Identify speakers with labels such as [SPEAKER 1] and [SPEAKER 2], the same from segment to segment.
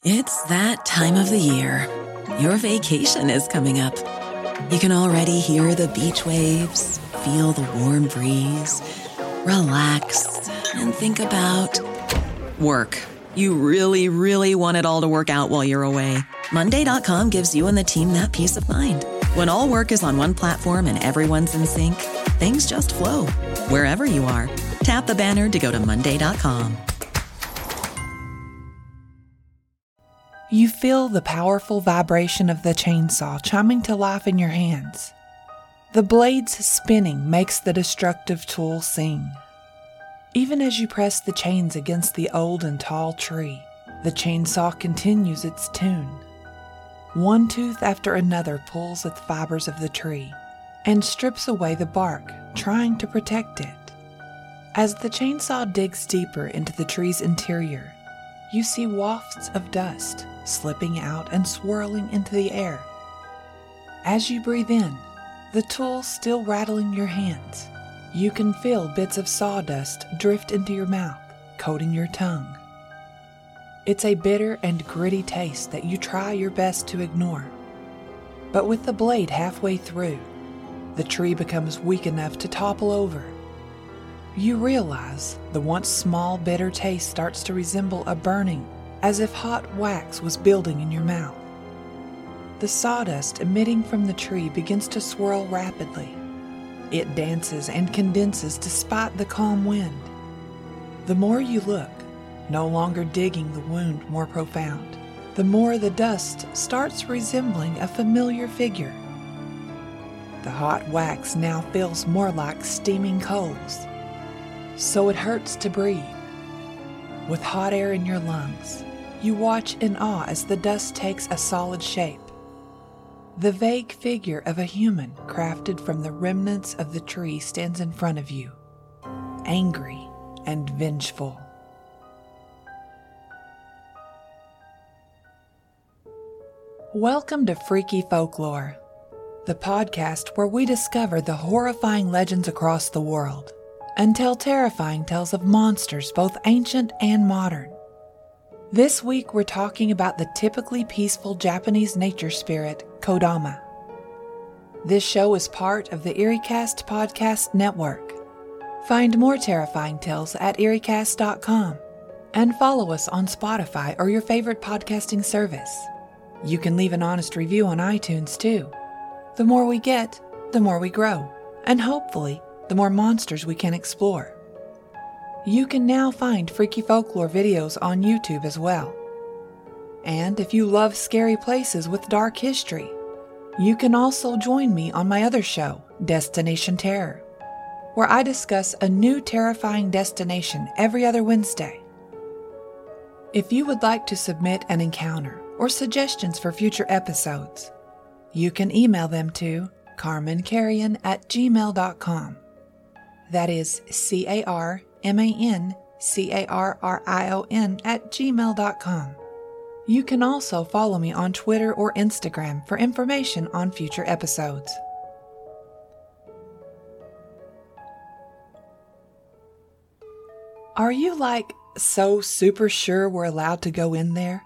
[SPEAKER 1] It's that time of the year. Your vacation is coming up. You can already hear the beach waves, feel the warm breeze, relax, and think about work. You really, really want it all to work out while you're away. Monday.com gives you and the team that peace of mind. When all work is on one platform and everyone's in sync, things just flow. Wherever you are, tap the banner to go to Monday.com.
[SPEAKER 2] You feel the powerful vibration of the chainsaw chiming to life in your hands. The blade's spinning makes the destructive tool sing. Even as you press the chains against the old and tall tree, the chainsaw continues its tune. One tooth after another pulls at the fibers of the tree and strips away the bark, trying to protect it. As the chainsaw digs deeper into the tree's interior, you see wafts of dust slipping out and swirling into the air. As you breathe in, the tool still rattling your hands, you can feel bits of sawdust drift into your mouth, coating your tongue. It's a bitter and gritty taste that you try your best to ignore. But with the blade halfway through, the tree becomes weak enough to topple over. You realize the once small bitter taste starts to resemble a burning, as if hot wax was building in your mouth. The sawdust emitting from the tree begins to swirl rapidly. It dances and condenses despite the calm wind. The more you look, no longer digging the wound more profound, the more the dust starts resembling a familiar figure. The hot wax now feels more like steaming coals, so it hurts to breathe. With hot air in your lungs, you watch in awe as the dust takes a solid shape. The vague figure of a human crafted from the remnants of the tree stands in front of you, angry and vengeful. Welcome to Freaky Folklore, the podcast where we discover the horrifying legends across the world and tell terrifying tales of monsters both ancient and modern. This week we're talking about the typically peaceful Japanese nature spirit, Kodama. This show is part of the EerieCast podcast network. Find more terrifying tales at EerieCast.com and follow us on Spotify or your favorite podcasting service. You can leave an honest review on iTunes too. The more we get, the more we grow, and hopefully, the more monsters we can explore. You can now find Freaky Folklore videos on YouTube as well. And if you love scary places with dark history, you can also join me on my other show, Destination Terror, where I discuss a new terrifying destination every other Wednesday. If you would like to submit an encounter or suggestions for future episodes, you can email them to carmancarrion@gmail.com. That is carmancarrion@gmail.com. You can also follow me on Twitter or Instagram for information on future episodes. Are you so super sure we're allowed to go in there?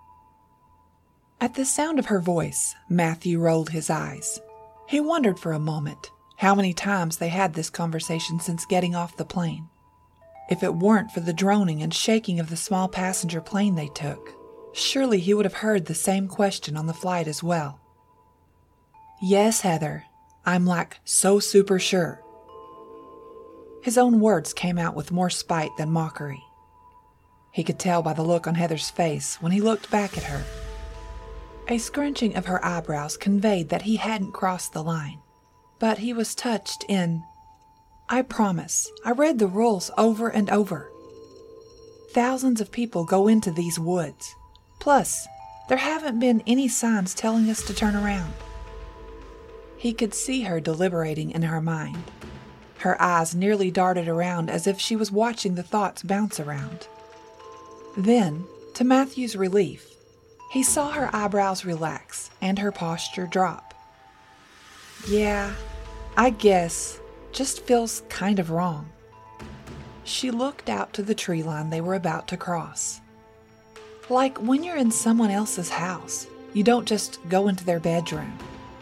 [SPEAKER 2] At the sound of her voice, Matthew rolled his eyes. He wondered for a moment how many times they had this conversation since getting off the plane. If it weren't for the droning and shaking of the small passenger plane they took, surely he would have heard the same question on the flight as well. Yes, Heather, I'm so super sure. His own words came out with more spite than mockery. He could tell by the look on Heather's face when he looked back at her. A scrunching of her eyebrows conveyed that he hadn't crossed the line, but he was touched in, I promise, I read the rules over and over. Thousands of people go into these woods. Plus, there haven't been any signs telling us to turn around. He could see her deliberating in her mind. Her eyes nearly darted around as if she was watching the thoughts bounce around. Then, to Matthew's relief, he saw her eyebrows relax and her posture drop. Yeah, I guess, just feels kind of wrong. She looked out to the tree line they were about to cross. Like when you're in someone else's house, you don't just go into their bedroom.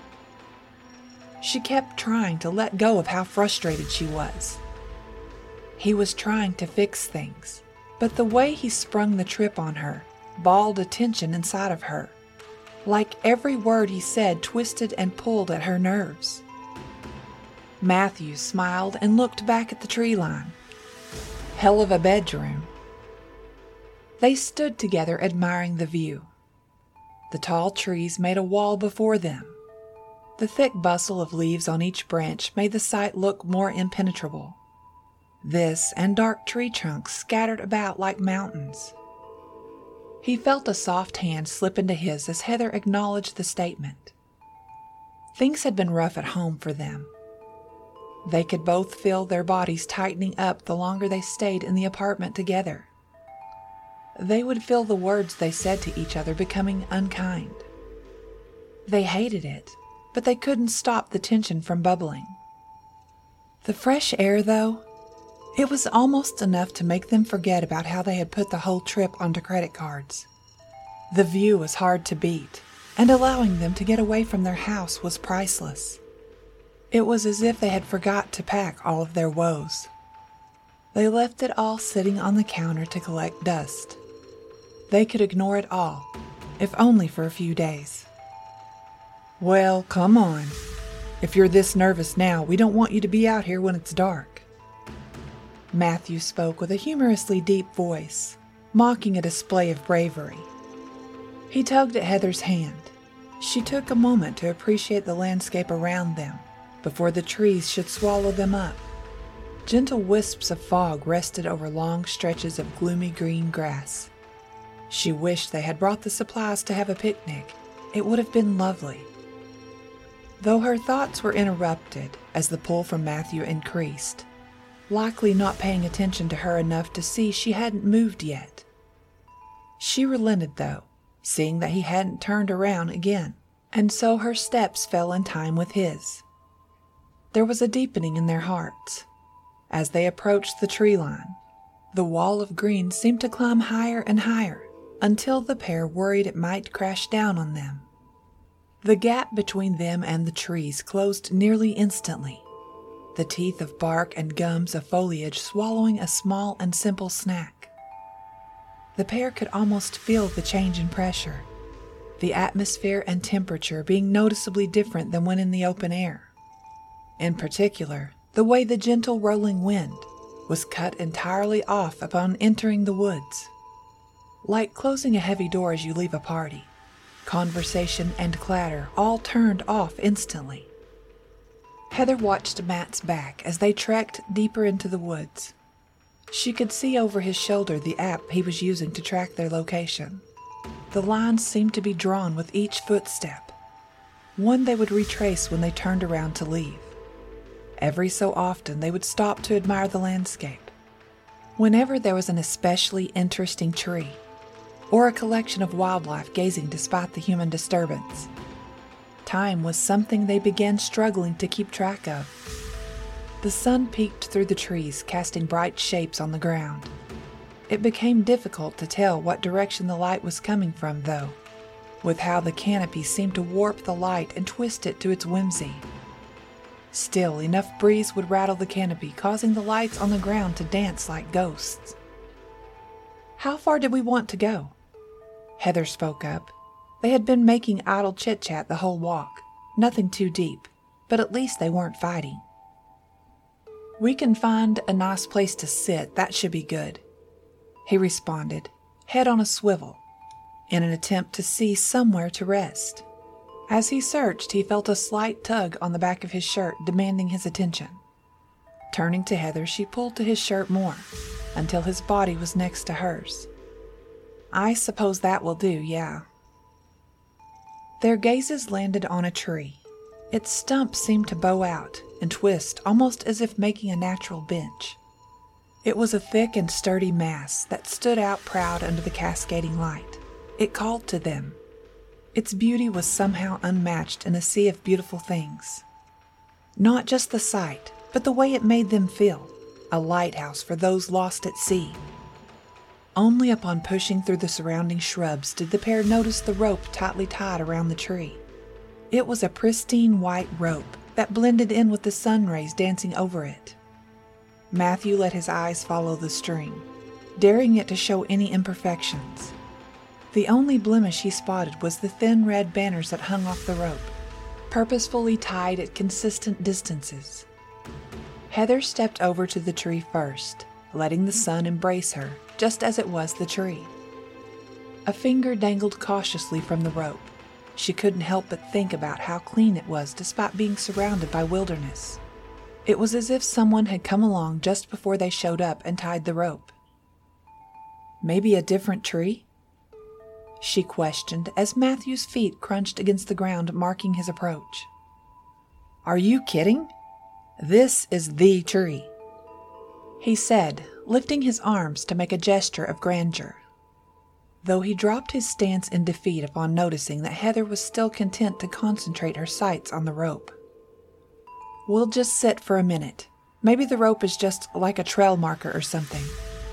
[SPEAKER 2] She kept trying to let go of how frustrated she was. He was trying to fix things, but the way he sprung the trip on her balled a tension inside of her. Like every word he said twisted and pulled at her nerves. Matthew smiled and looked back at the tree line. Hell of a bedroom. They stood together admiring the view. The tall trees made a wall before them. The thick bustle of leaves on each branch made the sight look more impenetrable. This and dark tree trunks scattered about like mountains. He felt a soft hand slip into his as Heather acknowledged the statement. Things had been rough at home for them. They could both feel their bodies tightening up the longer they stayed in the apartment together. They would feel the words they said to each other becoming unkind. They hated it, but they couldn't stop the tension from bubbling. The fresh air, though, it was almost enough to make them forget about how they had put the whole trip onto credit cards. The view was hard to beat, and allowing them to get away from their house was priceless. It was as if they had forgot to pack all of their woes. They left it all sitting on the counter to collect dust. They could ignore it all, if only for a few days. Well, come on. If you're this nervous now, we don't want you to be out here when it's dark. Matthew spoke with a humorously deep voice, mocking a display of bravery. He tugged at Heather's hand. She took a moment to appreciate the landscape around them before the trees should swallow them up. Gentle wisps of fog rested over long stretches of gloomy green grass. She wished they had brought the supplies to have a picnic. It would have been lovely. Though her thoughts were interrupted as the pull from Matthew increased, likely not paying attention to her enough to see she hadn't moved yet. She relented, though, seeing that he hadn't turned around again, and so her steps fell in time with his. There was a deepening in their hearts. As they approached the tree line, the wall of green seemed to climb higher and higher until the pair worried it might crash down on them. The gap between them and the trees closed nearly instantly, the teeth of bark and gums of foliage swallowing a small and simple snack. The pair could almost feel the change in pressure, the atmosphere and temperature being noticeably different than when in the open air. In particular, the way the gentle rolling wind was cut entirely off upon entering the woods. Like closing a heavy door as you leave a party, conversation and clatter all turned off instantly. Heather watched Matt's back as they trekked deeper into the woods. She could see over his shoulder the app he was using to track their location. The lines seemed to be drawn with each footstep, one they would retrace when they turned around to leave. Every so often they would stop to admire the landscape. Whenever there was an especially interesting tree, or a collection of wildlife gazing despite the human disturbance, time was something they began struggling to keep track of. The sun peeked through the trees, casting bright shapes on the ground. It became difficult to tell what direction the light was coming from, though, with how the canopy seemed to warp the light and twist it to its whimsy. Still, enough breeze would rattle the canopy, causing the lights on the ground to dance like ghosts. How far did we want to go? Heather spoke up. They had been making idle chit-chat the whole walk. Nothing too deep, but at least they weren't fighting. We can find a nice place to sit, that should be good, he responded, head on a swivel, in an attempt to see somewhere to rest. As he searched, he felt a slight tug on the back of his shirt, demanding his attention. Turning to Heather, she pulled to his shirt more, until his body was next to hers. I suppose that will do, yeah. Their gazes landed on a tree. Its stump seemed to bow out and twist, almost as if making a natural bench. It was a thick and sturdy mass that stood out proud under the cascading light. It called to them. Its beauty was somehow unmatched in a sea of beautiful things. Not just the sight, but the way it made them feel, a lighthouse for those lost at sea. Only upon pushing through the surrounding shrubs did the pair notice the rope tightly tied around the tree. It was a pristine white rope that blended in with the sun rays dancing over it. Matthew let his eyes follow the string, daring it to show any imperfections. The only blemish he spotted was the thin red banners that hung off the rope, purposefully tied at consistent distances. Heather stepped over to the tree first, letting the sun embrace her just as it was the tree. A finger dangled cautiously from the rope. She couldn't help but think about how clean it was despite being surrounded by wilderness. It was as if someone had come along just before they showed up and tied the rope. Maybe a different tree? She questioned as Matthew's feet crunched against the ground, marking his approach. "Are you kidding? This is the tree," he said, lifting his arms to make a gesture of grandeur. Though he dropped his stance in defeat upon noticing that Heather was still content to concentrate her sights on the rope. "We'll just sit for a minute. Maybe the rope is just like a trail marker or something."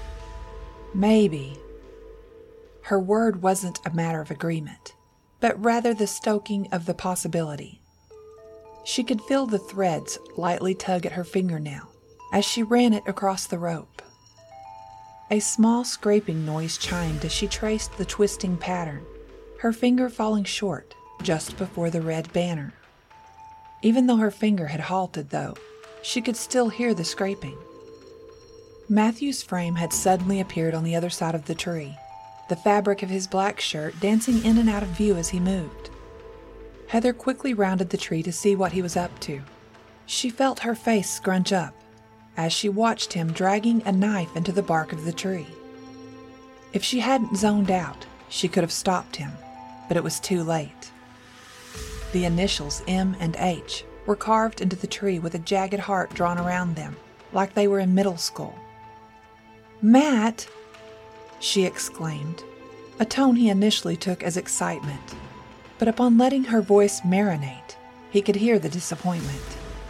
[SPEAKER 2] Maybe. Her word wasn't a matter of agreement, but rather the stoking of the possibility. She could feel the threads lightly tug at her fingernail as she ran it across the rope. A small scraping noise chimed as she traced the twisting pattern, her finger falling short just before the red banner. Even though her finger had halted, though, she could still hear the scraping. Matthew's frame had suddenly appeared on the other side of the tree, the fabric of his black shirt dancing in and out of view as he moved. Heather quickly rounded the tree to see what he was up to. She felt her face scrunch up as she watched him dragging a knife into the bark of the tree. If she hadn't zoned out, she could have stopped him, but it was too late. The initials M and H were carved into the tree with a jagged heart drawn around them, like they were in middle school. "Matt!" she exclaimed, a tone he initially took as excitement, but upon letting her voice marinate, he could hear the disappointment.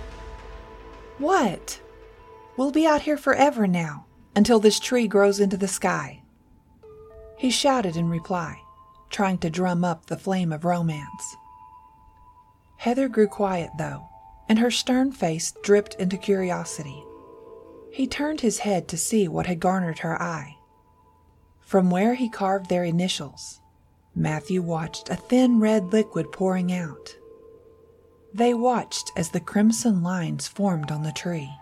[SPEAKER 2] "What? We'll be out here forever now, until this tree grows into the sky," he shouted in reply, trying to drum up the flame of romance. Heather grew quiet, though, and her stern face dripped into curiosity. He turned his head to see what had garnered her eye. From where he carved their initials, Matthew watched a thin red liquid pouring out. They watched as the crimson lines formed on the tree.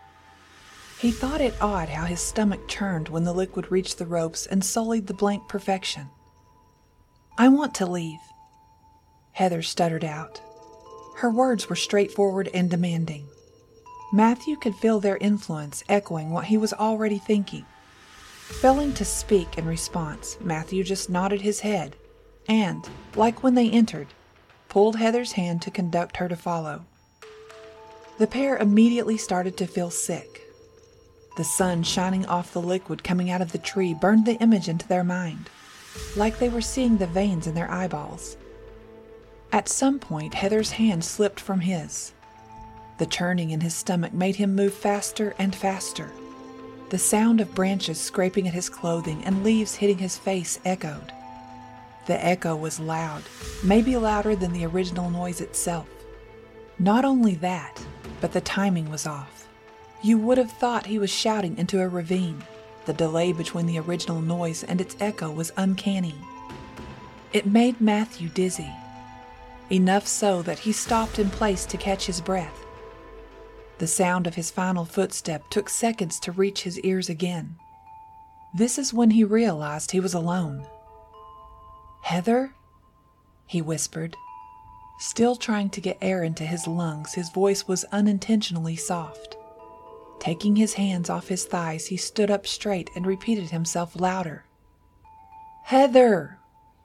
[SPEAKER 2] He thought it odd how his stomach churned when the liquid reached the ropes and sullied the blank perfection. "I want to leave," Heather stuttered out. Her words were straightforward and demanding. Matthew could feel their influence echoing what he was already thinking. Failing to speak in response, Matthew just nodded his head and, like when they entered, pulled Heather's hand to conduct her to follow. The pair immediately started to feel sick. The sun shining off the liquid coming out of the tree burned the image into their mind, like they were seeing the veins in their eyeballs. At some point, Heather's hand slipped from his. The churning in his stomach made him move faster and faster. The sound of branches scraping at his clothing and leaves hitting his face echoed. The echo was loud, maybe louder than the original noise itself. Not only that, but the timing was off. You would have thought he was shouting into a ravine. The delay between the original noise and its echo was uncanny. It made Matthew dizzy, enough so that he stopped in place to catch his breath. The sound of his final footstep took seconds to reach his ears again. This is when he realized he was alone. "Heather?" he whispered. Still trying to get air into his lungs, his voice was unintentionally soft. Taking his hands off his thighs, he stood up straight and repeated himself louder. "Heather!"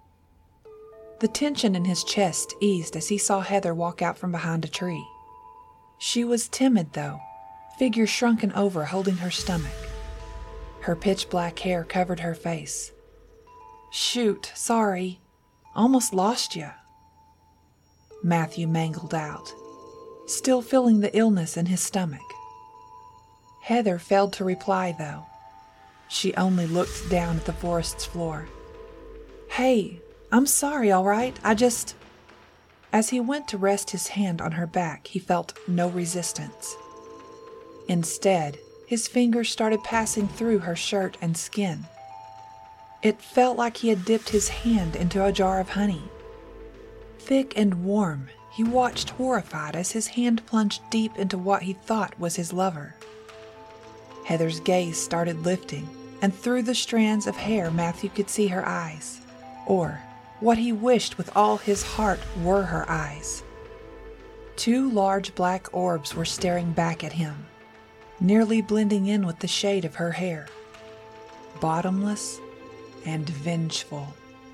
[SPEAKER 2] The tension in his chest eased as he saw Heather walk out from behind a tree. She was timid, though, figure shrunken over holding her stomach. Her pitch-black hair covered her face. "Shoot, sorry. Almost lost you," Matthew mangled out, still feeling the illness in his stomach. Heather failed to reply, though. She only looked down at the forest's floor. "Hey, I'm sorry, all right? As he went to rest his hand on her back, he felt no resistance. Instead, his fingers started passing through her shirt and skin. It felt like he had dipped his hand into a jar of honey. Thick and warm, he watched horrified as his hand plunged deep into what he thought was his lover. Heather's gaze started lifting, and through the strands of hair Matthew could see her eyes, or what he wished with all his heart were her eyes. 2 large black orbs were staring back at him, nearly blending in with the shade of her hair. Bottomless and vengeful.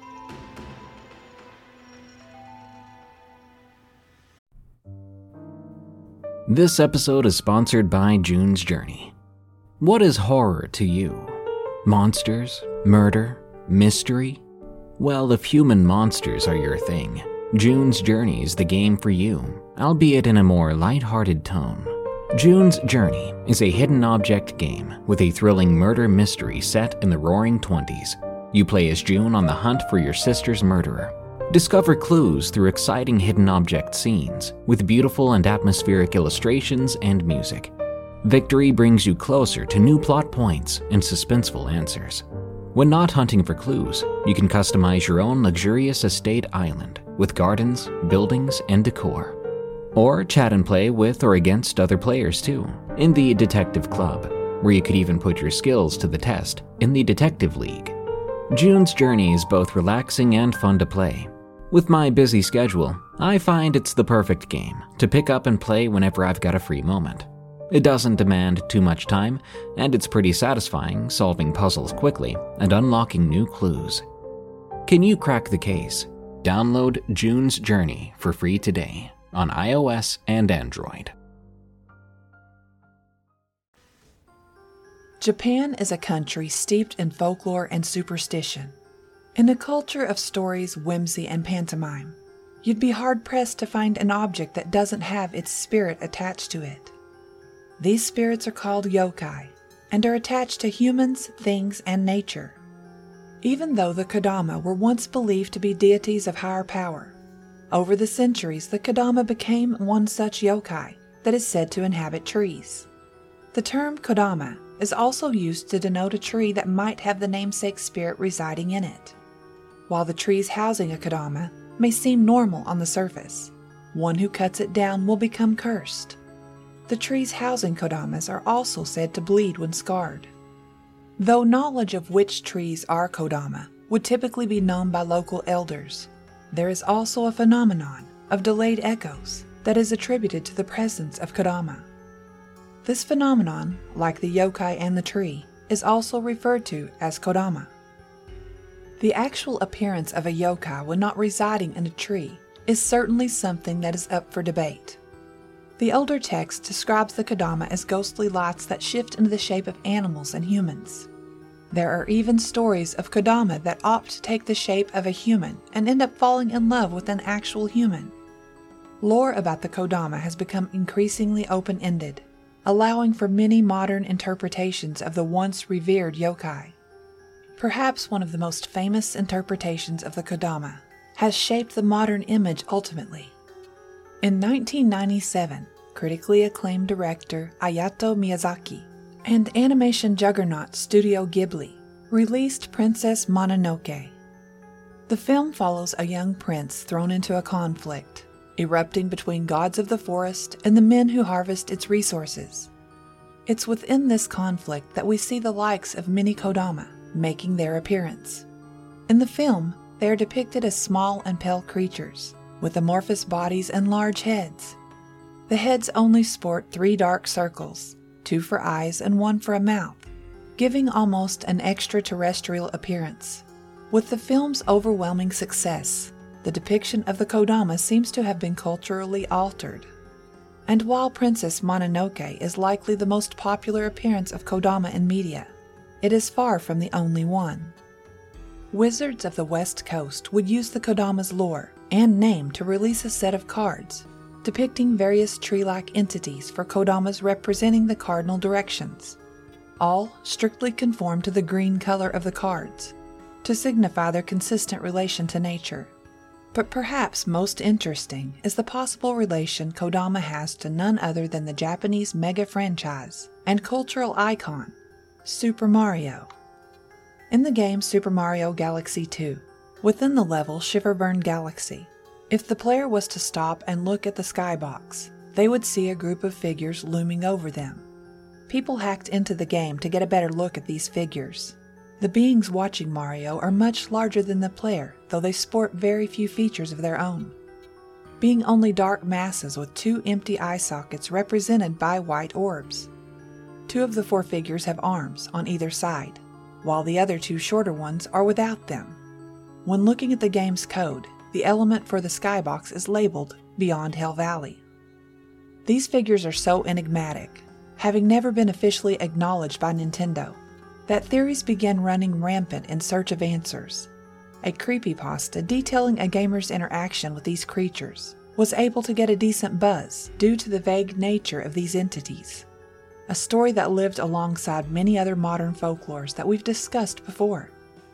[SPEAKER 3] This episode is sponsored by June's Journey. What is horror to you? Monsters? Murder? Mystery? Well, if human monsters are your thing, June's Journey is the game for you, albeit in a more lighthearted tone. June's Journey is a hidden object game with a thrilling murder mystery set in the roaring 20s. You play as June on the hunt for your sister's murderer. Discover clues through exciting hidden object scenes with beautiful and atmospheric illustrations and music. Victory brings you closer to new plot points and suspenseful answers. When not hunting for clues, you can customize your own luxurious estate island with gardens, buildings, and decor. Or chat and play with or against other players too, in the Detective Club, where you could even put your skills to the test in the Detective League. June's Journey is both relaxing and fun to play. With my busy schedule, I find it's the perfect game to pick up and play whenever I've got a free moment. It doesn't demand too much time, and it's pretty satisfying solving puzzles quickly and unlocking new clues. Can you crack the case? Download June's Journey for free today on iOS and Android.
[SPEAKER 2] Japan is a country steeped in folklore and superstition. In a culture of stories, whimsy, and pantomime, you'd be hard-pressed to find an object that doesn't have its spirit attached to it. These spirits are called yokai and are attached to humans, things, and nature. Even though the Kodama were once believed to be deities of higher power, over the centuries the Kodama became one such yokai that is said to inhabit trees. The term Kodama is also used to denote a tree that might have the namesake spirit residing in it. While the trees housing a Kodama may seem normal on the surface, one who cuts it down will become cursed. The trees housing Kodamas are also said to bleed when scarred. Though knowledge of which trees are Kodama would typically be known by local elders, there is also a phenomenon of delayed echoes that is attributed to the presence of Kodama. This phenomenon, like the yokai and the tree, is also referred to as Kodama. The actual appearance of a yokai when not residing in a tree is certainly something that is up for debate. The older text describes the Kodama as ghostly lights that shift into the shape of animals and humans. There are even stories of Kodama that opt to take the shape of a human and end up falling in love with an actual human. Lore about the Kodama has become increasingly open-ended, allowing for many modern interpretations of the once revered yokai. Perhaps one of the most famous interpretations of the Kodama has shaped the modern image ultimately. In 1997, critically acclaimed director Hayao Miyazaki and animation juggernaut Studio Ghibli released Princess Mononoke. The film follows a young prince thrown into a conflict, erupting between gods of the forest and the men who harvest its resources. It's within this conflict that we see the likes of many Kodama making their appearance. In the film, they are depicted as small and pale creatures, with amorphous bodies and large heads. The heads only sport 3 dark circles, 2 for eyes and 1 for a mouth, giving almost an extraterrestrial appearance. With the film's overwhelming success, the depiction of the Kodama seems to have been culturally altered. And while Princess Mononoke is likely the most popular appearance of Kodama in media, it is far from the only one. Wizards of the West Coast would use the Kodama's lore and name to release a set of cards depicting various tree-like entities for Kodamas representing the cardinal directions. All strictly conform to the green color of the cards, to signify their consistent relation to nature. But perhaps most interesting is the possible relation Kodama has to none other than the Japanese mega franchise and cultural icon, Super Mario. In the game Super Mario Galaxy 2, within the level Shiverburn Galaxy, if the player was to stop and look at the skybox, they would see a group of figures looming over them. People hacked into the game to get a better look at these figures. The beings watching Mario are much larger than the player, though they sport very few features of their own, being only dark masses with 2 empty eye sockets represented by white orbs. 2 of the 4 figures have arms on either side, while the other 2 shorter ones are without them. When looking at the game's code, the element for the skybox is labeled Beyond Hell Valley. These figures are so enigmatic, having never been officially acknowledged by Nintendo, that theories began running rampant in search of answers. A creepypasta detailing a gamer's interaction with these creatures was able to get a decent buzz due to the vague nature of these entities, a story that lived alongside many other modern folklores that we've discussed before.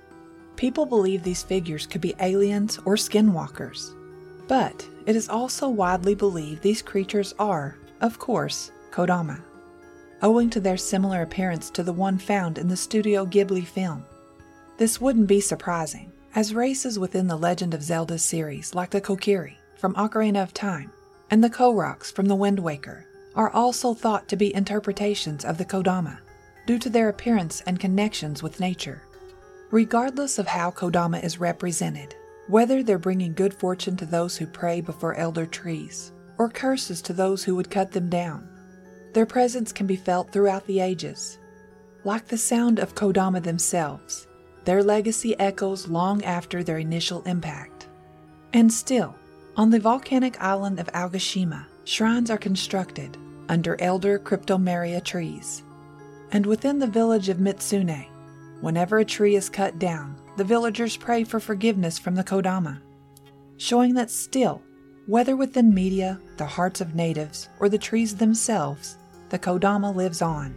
[SPEAKER 2] People believe these figures could be aliens or skinwalkers, but it is also widely believed these creatures are, of course, Kodama, owing to their similar appearance to the one found in the Studio Ghibli film. This wouldn't be surprising, as races within the Legend of Zelda series like the Kokiri from Ocarina of Time and the Koroks from the Wind Waker are also thought to be interpretations of the Kodama, due to their appearance and connections with nature. Regardless of how Kodama is represented, whether they're bringing good fortune to those who pray before elder trees, or curses to those who would cut them down, their presence can be felt throughout the ages. Like the sound of Kodama themselves, their legacy echoes long after their initial impact. And still, on the volcanic island of Aogashima, shrines are constructed under elder Cryptomeria trees. And within the village of Mitsune, whenever a tree is cut down, the villagers pray for forgiveness from the Kodama, showing that still, whether within media, the hearts of natives, or the trees themselves, the Kodama lives on.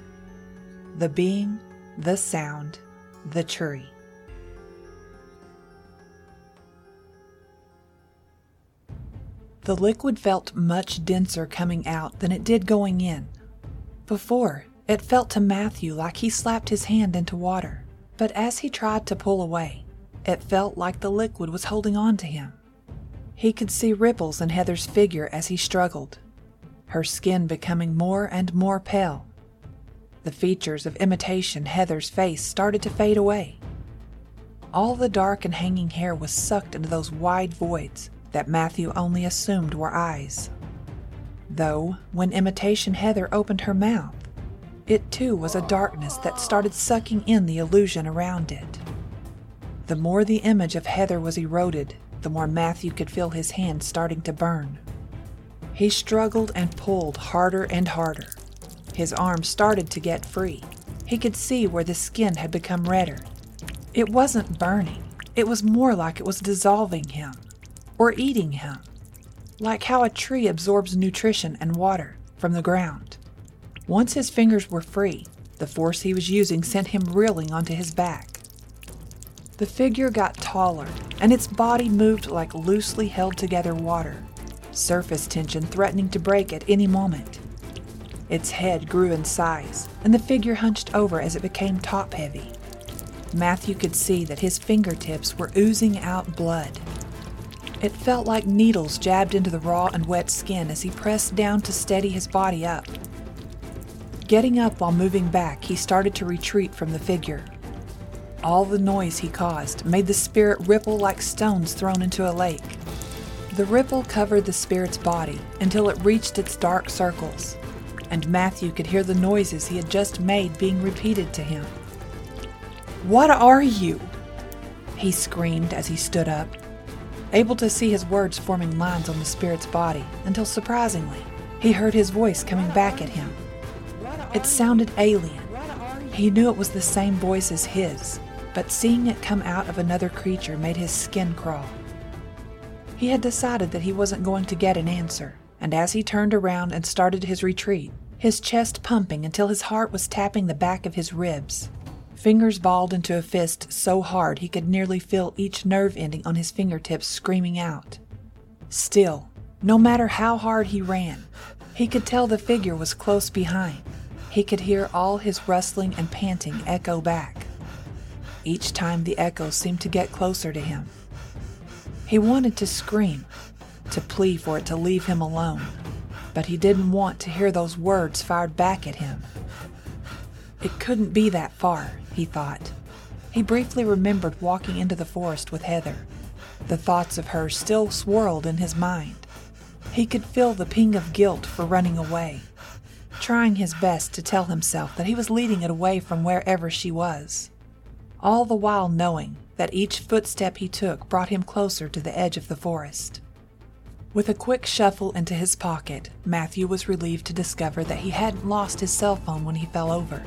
[SPEAKER 2] The being, the sound, the tree. The liquid felt much denser coming out than it did going in. Before, it felt to Matthew like he slapped his hand into water, but as he tried to pull away, it felt like the liquid was holding on to him. He could see ripples in Heather's figure as he struggled, her skin becoming more and more pale. The features of imitation Heather's face started to fade away. All the dark and hanging hair was sucked into those wide voids that Matthew only assumed were eyes. Though, when imitation Heather opened her mouth, it too was a darkness that started sucking in the illusion around it. The more the image of Heather was eroded, the more Matthew could feel his hand starting to burn. He struggled and pulled harder and harder. His arm started to get free. He could see where the skin had become redder. It wasn't burning. It was more like it was dissolving him, or eating him, like how a tree absorbs nutrition and water from the ground. Once his fingers were free, the force he was using sent him reeling onto his back. The figure got taller, and its body moved like loosely held together water, surface tension threatening to break at any moment. Its head grew in size, and the figure hunched over as it became top-heavy. Matthew could see that his fingertips were oozing out blood. It felt like needles jabbed into the raw and wet skin as he pressed down to steady his body up. Getting up while moving back, he started to retreat from the figure. All the noise he caused made the spirit ripple like stones thrown into a lake. The ripple covered the spirit's body until it reached its dark circles, and Matthew could hear the noises he had just made being repeated to him. "What are you?" he screamed as he stood up, able to see his words forming lines on the spirit's body, until surprisingly, he heard his voice coming back at him. It sounded alien. He knew it was the same voice as his, but seeing it come out of another creature made his skin crawl. He had decided that he wasn't going to get an answer, and as he turned around and started his retreat, his chest pumping until his heart was tapping the back of his ribs. Fingers balled into a fist so hard he could nearly feel each nerve ending on his fingertips screaming out. Still, no matter how hard he ran, he could tell the figure was close behind. He could hear all his rustling and panting echo back. Each time the echo seemed to get closer to him. He wanted to scream, to plea for it to leave him alone, but he didn't want to hear those words fired back at him. It couldn't be that far, he thought. He briefly remembered walking into the forest with Heather. The thoughts of her still swirled in his mind. He could feel the ping of guilt for running away, trying his best to tell himself that he was leading it away from wherever she was, all the while knowing that each footstep he took brought him closer to the edge of the forest. With a quick shuffle into his pocket, Matthew was relieved to discover that he hadn't lost his cell phone when he fell over.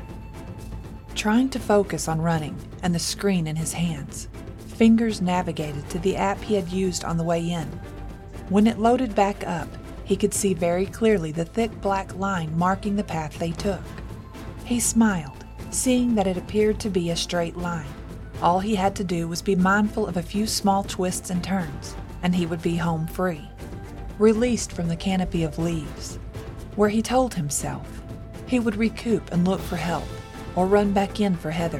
[SPEAKER 2] Trying to focus on running and the screen in his hands, fingers navigated to the app he had used on the way in. When it loaded back up, he could see very clearly the thick black line marking the path they took. He smiled, seeing that it appeared to be a straight line. All he had to do was be mindful of a few small twists and turns, and he would be home free, released from the canopy of leaves, where he told himself he would recoup and look for help, or run back in for Heather.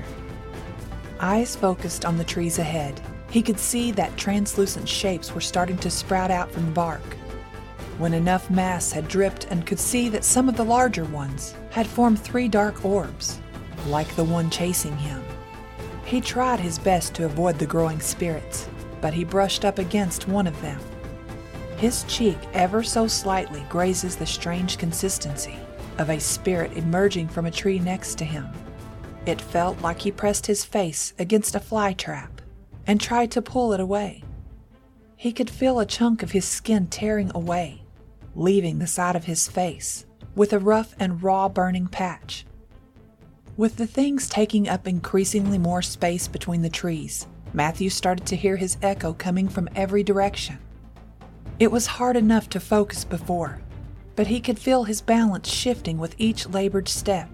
[SPEAKER 2] Eyes focused on the trees ahead, he could see that translucent shapes were starting to sprout out from the bark. When enough mass had dripped and could see that some of the larger ones had formed 3 dark orbs, like the one chasing him. He tried his best to avoid the growing spirits, but he brushed up against one of them. His cheek ever so slightly grazes the strange consistency of a spirit emerging from a tree next to him. It felt like he pressed his face against a fly trap and tried to pull it away. He could feel a chunk of his skin tearing away, leaving the side of his face with a rough and raw burning patch. With the things taking up increasingly more space between the trees, Matthew started to hear his echo coming from every direction. It was hard enough to focus before, but he could feel his balance shifting with each labored step.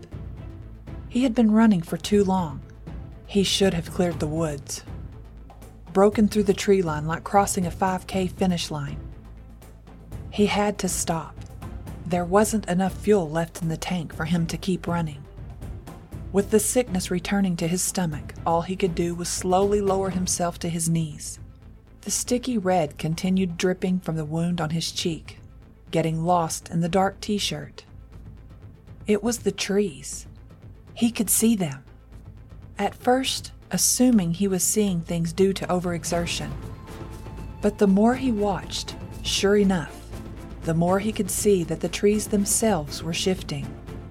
[SPEAKER 2] He had been running for too long. He should have cleared the woods, broken through the tree line like crossing a 5K finish line. He had to stop. There wasn't enough fuel left in the tank for him to keep running. With the sickness returning to his stomach, all he could do was slowly lower himself to his knees. The sticky red continued dripping from the wound on his cheek, getting lost in the dark t-shirt. It was the trees. He could see them. At first, assuming he was seeing things due to overexertion. But the more he watched, sure enough, the more he could see that the trees themselves were shifting.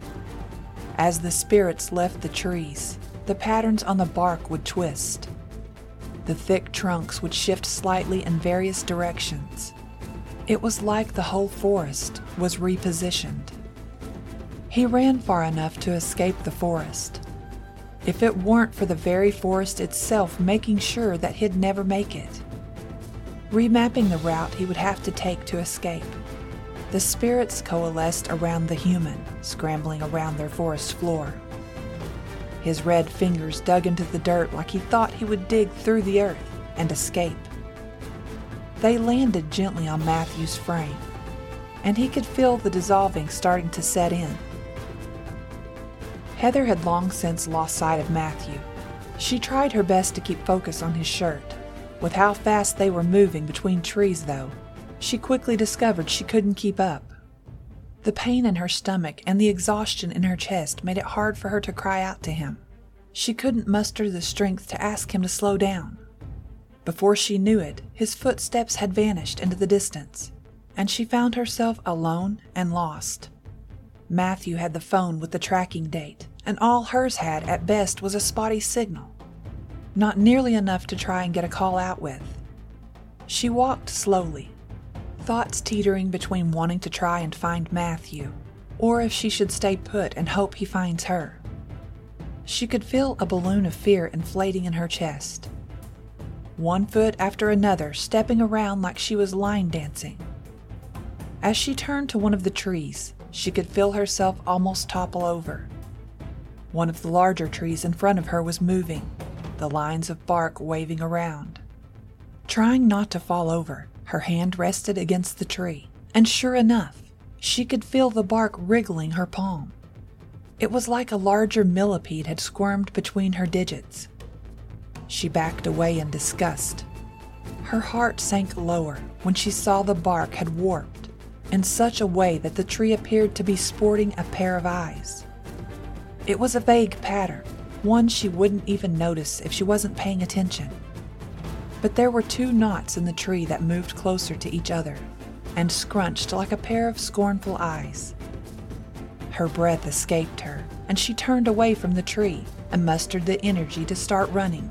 [SPEAKER 2] As the spirits left the trees, the patterns on the bark would twist. The thick trunks would shift slightly in various directions. It was like the whole forest was repositioned. He ran far enough to escape the forest. If it weren't for the very forest itself making sure that he'd never make it. Remapping the route he would have to take to escape. The spirits coalesced around the human, scrambling around their forest floor. His red fingers dug into the dirt like he thought he would dig through the earth and escape. They landed gently on Matthew's frame, and he could feel the dissolving starting to set in. Heather had long since lost sight of Matthew. She tried her best to keep focus on his shirt. With how fast they were moving between trees, though, she quickly discovered she couldn't keep up. The pain in her stomach and the exhaustion in her chest made it hard for her to cry out to him. She couldn't muster the strength to ask him to slow down. Before she knew it, his footsteps had vanished into the distance, and she found herself alone and lost. Matthew had the phone with the tracking date, and all hers had at best was a spotty signal. Not nearly enough to try and get a call out with. She walked slowly, thoughts teetering between wanting to try and find Matthew, or if she should stay put and hope he finds her. She could feel a balloon of fear inflating in her chest. One foot after another stepping around like she was line dancing. As she turned to one of the trees, she could feel herself almost topple over. One of the larger trees in front of her was moving, the lines of bark waving around. Trying not to fall over, her hand rested against the tree, and sure enough, she could feel the bark wriggling her palm. It was like a larger millipede had squirmed between her digits. She backed away in disgust. Her heart sank lower when she saw the bark had warped in such a way that the tree appeared to be sporting a pair of eyes. It was a vague pattern, one she wouldn't even notice if she wasn't paying attention. But there were two knots in the tree that moved closer to each other and scrunched like a pair of scornful eyes. Her breath escaped her, and she turned away from the tree and mustered the energy to start running.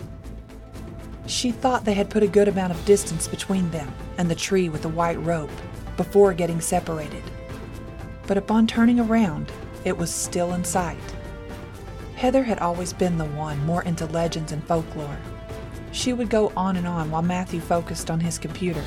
[SPEAKER 2] She thought they had put a good amount of distance between them and the tree with the white rope before getting separated. But upon turning around, it was still in sight. Heather had always been the one more into legends and folklore. She would go on and on while Matthew focused on his computer.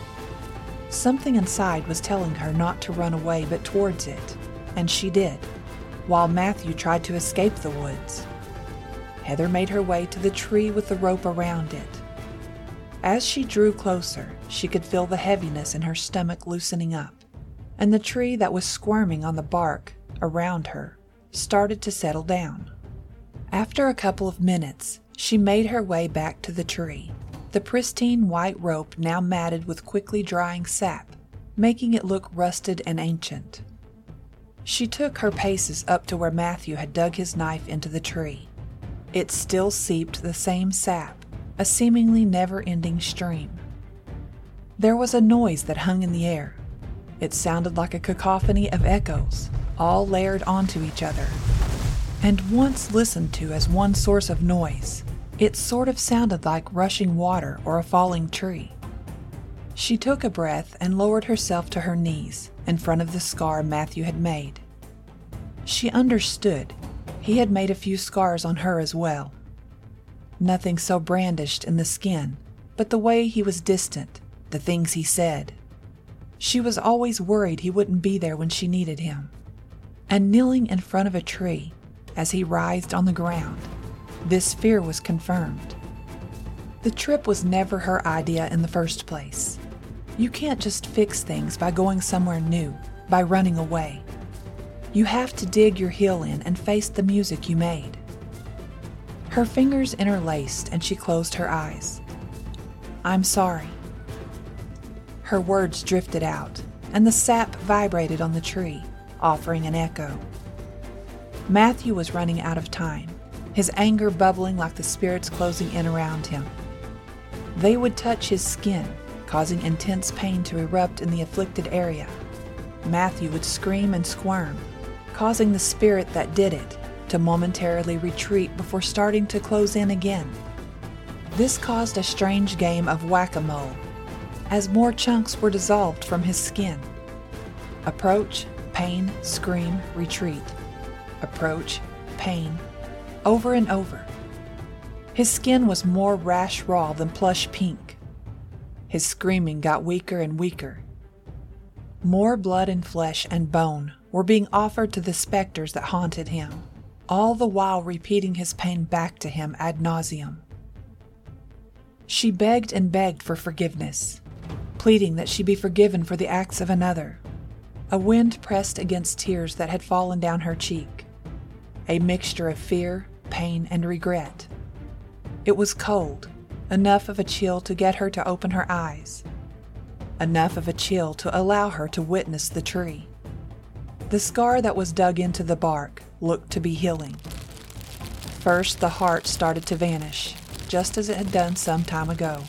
[SPEAKER 2] Something inside was telling her not to run away but towards it, and she did, while Matthew tried to escape the woods. Heather made her way to the tree with the rope around it. As she drew closer, she could feel the heaviness in her stomach loosening up, and the tree that was squirming on the bark around her started to settle down. After a couple of minutes, she made her way back to the tree, the pristine white rope now matted with quickly drying sap, making it look rusted and ancient. She took her paces up to where Matthew had dug his knife into the tree. It still seeped the same sap, a seemingly never-ending stream. There was a noise that hung in the air. It sounded like a cacophony of echoes, all layered onto each other. And once listened to as one source of noise, it sort of sounded like rushing water or a falling tree. She took a breath and lowered herself to her knees in front of the scar Matthew had made. She understood. He had made a few scars on her as well. Nothing so brandished in the skin, but the way he was distant, the things he said. She was always worried he wouldn't be there when she needed him. And kneeling in front of a tree, as he writhed on the ground, this fear was confirmed. The trip was never her idea in the first place. You can't just fix things by going somewhere new, by running away. You have to dig your heel in and face the music you made. Her fingers interlaced and she closed her eyes. "I'm sorry." Her words drifted out, and the sap vibrated on the tree, offering an echo. Matthew was running out of time, his anger bubbling like the spirits closing in around him. They would touch his skin, causing intense pain to erupt in the afflicted area. Matthew would scream and squirm, causing the spirit that did it to momentarily retreat before starting to close in again. This caused a strange game of whack-a-mole, as more chunks were dissolved from his skin. Approach, pain, scream, retreat. Approach, pain, over and over. His skin was more rash raw than plush pink. His screaming got weaker and weaker. More blood and flesh and bone were being offered to the specters that haunted him, all the while repeating his pain back to him ad nauseum. She begged and begged for forgiveness, pleading that she be forgiven for the acts of another. A wind pressed against tears that had fallen down her cheek, a mixture of fear, pain, and regret. It was cold, enough of a chill to get her to open her eyes, enough of a chill to allow her to witness the tree. The scar that was dug into the bark looked to be healing. First, the heart started to vanish, just as it had done some time ago.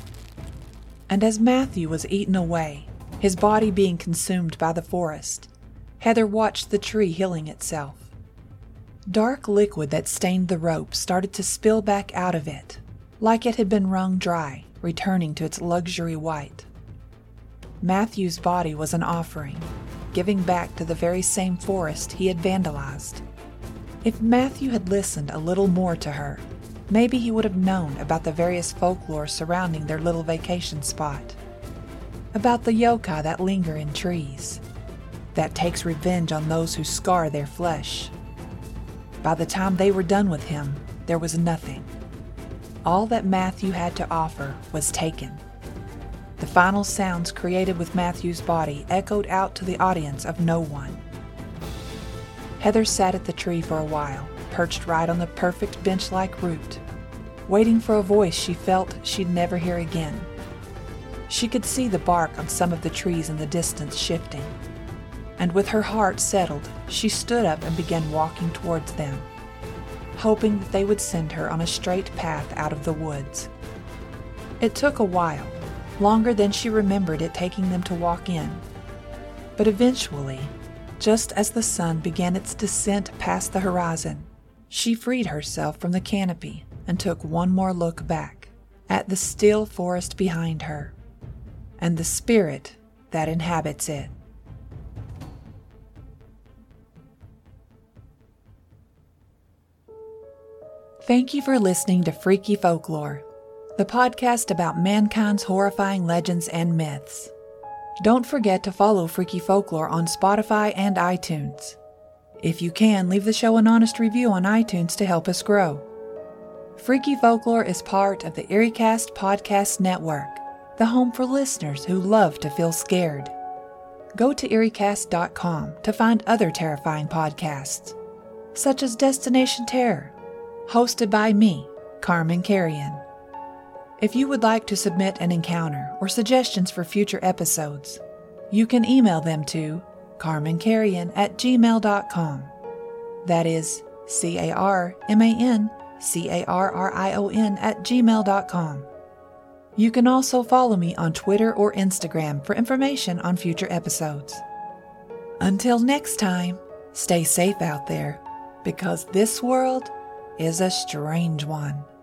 [SPEAKER 2] And as Matthew was eaten away, his body being consumed by the forest, Heather watched the tree healing itself. Dark liquid that stained the rope started to spill back out of it, like it had been wrung dry, returning to its luxury white. Matthew's body was an offering, giving back to the very same forest he had vandalized. If Matthew had listened a little more to her, maybe he would have known about the various folklore surrounding their little vacation spot, about the yokai that linger in trees, that takes revenge on those who scar their flesh. By the time they were done with him, there was nothing. All that Matthew had to offer was taken. The final sounds created with Matthew's body echoed out to the audience of no one. Heather sat at the tree for a while, perched right on the perfect bench-like root, waiting for a voice she felt she'd never hear again. She could see the bark on some of the trees in the distance shifting, and with her heart settled, she stood up and began walking towards them, hoping that they would send her on a straight path out of the woods. It took a while, longer than she remembered it taking them to walk in, but eventually, just as the sun began its descent past the horizon, she freed herself from the canopy and took one more look back at the still forest behind her and the spirit that inhabits it. Thank you for listening to Freaky Folklore, the podcast about mankind's horrifying legends and myths. Don't forget to follow Freaky Folklore on Spotify and iTunes. If you can, leave the show an honest review on iTunes to help us grow. Freaky Folklore is part of the EerieCast Podcast Network, the home for listeners who love to feel scared. Go to EerieCast.com to find other terrifying podcasts, such as Destination Terror, hosted by me, Carmen Carrion. If you would like to submit an encounter or suggestions for future episodes, you can email them to carmencarrion@gmail.com. That is CarmanCarrion@gmail.com. You can also follow me on Twitter or Instagram for information on future episodes. Until next time, stay safe out there, because this world is a strange one.